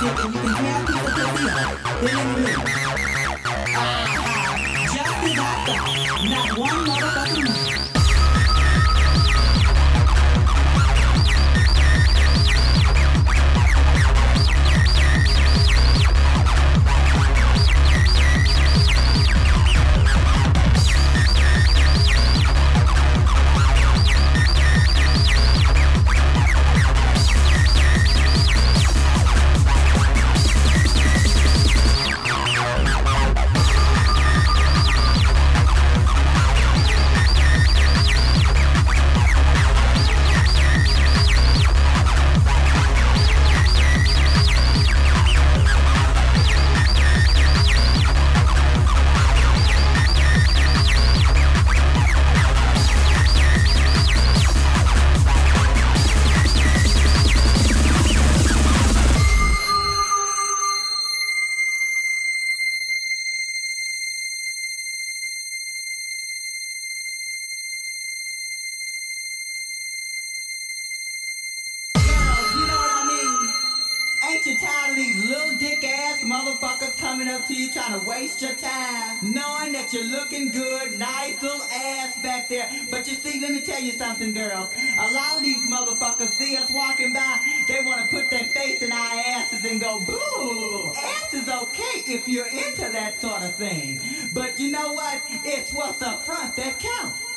dick and you can have people to feel it, then let me know. Just as I thought, not one motherfucking minute. Ain't you tired of these little dick ass motherfuckers coming up to you trying to waste your time? Knowing that you're looking good, nice little ass back there. But you see, let me tell you something, girls. A lot of these motherfuckers see us walking by, they want to put their face in our asses and go, boo! Ass is okay if you're into that sort of thing. But you know what? It's what's up front that counts.